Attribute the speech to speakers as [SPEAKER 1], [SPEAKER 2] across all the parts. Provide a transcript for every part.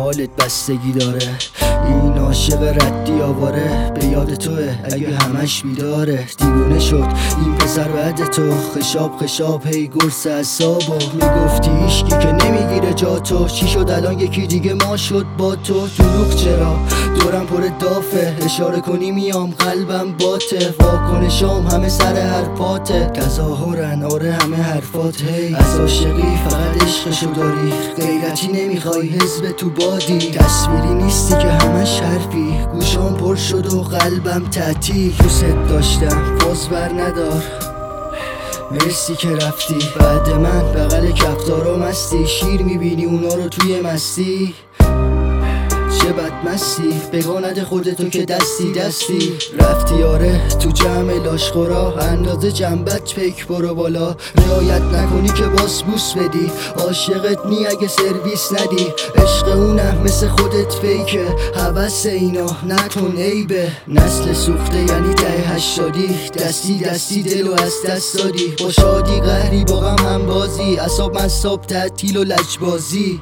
[SPEAKER 1] حالت بستگی داره. این عاشق ردی آواره به یاد توه اگه همش بیداره. دیوونه شد این پسر بعد تو، خشاب خشاب هی گرس اعصابو. میگفتی هیچکی که نمیگیره جا تو، چی شد الان یکی دیگه ما شد با تو؟ دروغ چرا دورم پر دافه، اشاره کنی میام قلبم باته. واکنشام همه سر هر پاته، تظاهرن آره همه حرفات. هی از عاشقی فقط عشقشو داری، غیرتی نمیخوای حزب تو بادی. تصویری نیستی که همش حرفی، گوشام پر شد و قلبم تعطیل. دوست داشتم فاز بر ندار، مرسی که رفتی بعد من. بغل کفتارا مستی، شیر میبینی اونا رو توی مستی. چه بدمستی بگا نده خودتو که دستی دستی. رفتی آره تو جمع لاشخورا، اندازه جنبت پیک برو بالا. رعایت نکنی که باس بوس بدی، عاشقت نی اگه سرویس ندی. عشق اونم مثل خودت فیکه، هوس اینا نکن عیبه. نسل سوخته یعنی ته هشتادی، دستی دستی دلو از دست دادی. با شادی قهری با غم هم بازی، اعصاب مصاب تعطیل و لجبازی.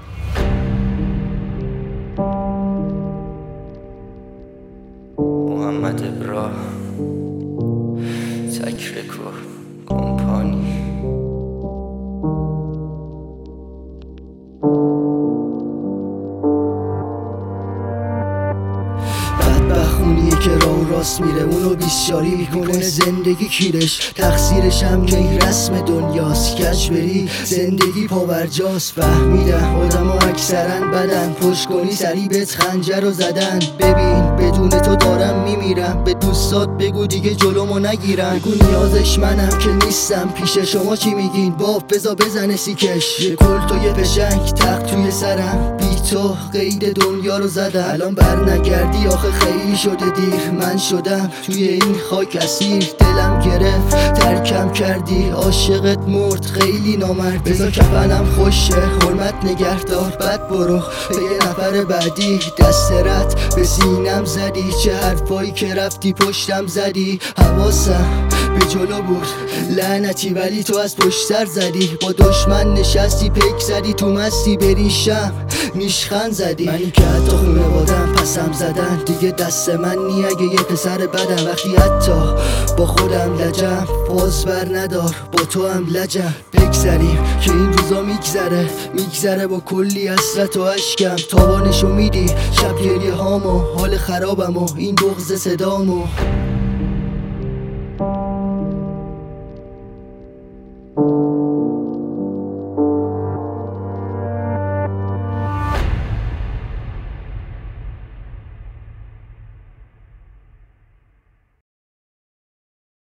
[SPEAKER 2] محمد ابراهیم تکرکو کمپانی.
[SPEAKER 1] بدبخونیه که راه راست میره اونو بیسیاری میکنه زندگی کیرش. تقصیرش هم که این رسم دنیاست، کج بری زندگی پاورجاست. فهمیدم آدم ها اکثرن بدن، پشت کنی سری بهت خنجر رو زدن. ببین بدون تو دارم میمیرم، به دوستات بگو دیگه جلومو نگیرن. بگو نیازش منم که نیستم پیش شما، چی میگین باف بزا بزنه سیکش. یه کل تو یه پشنگ تق توی سرم، بی تو قید دنیا رو زدم. الان بر نگردی آخه خیلی شده دیر، من شدم توی این خاک اسیر. دلم گرفت ترکم کردی، عاشقت مرد خیلی نامرد. بذار کفنم خوشه حرمت نگهدار، بعد برو به یه نفر بعدی. دست رد به سینم زدی، چه حرفایی که رفتی پشتم زدی. حواسم به جلو بود لعنتی، ولی تو از پشتر زدی. با دشمن نشستی پیک زدی، تو مستی بریشم نیشخند زدی. منی که حتی خونه بادم پسم زدن، دیگه دست من نی اگه یه پسر بدم. وقتی حتی با خودم لجم، فاز بر ندار با تو هم لجم. بگذریم که این روزا میگذره با کلی حسرت و اشکم. تاوانشو میدی شب گریه هامو، حال خرابم و این بغض صدامو.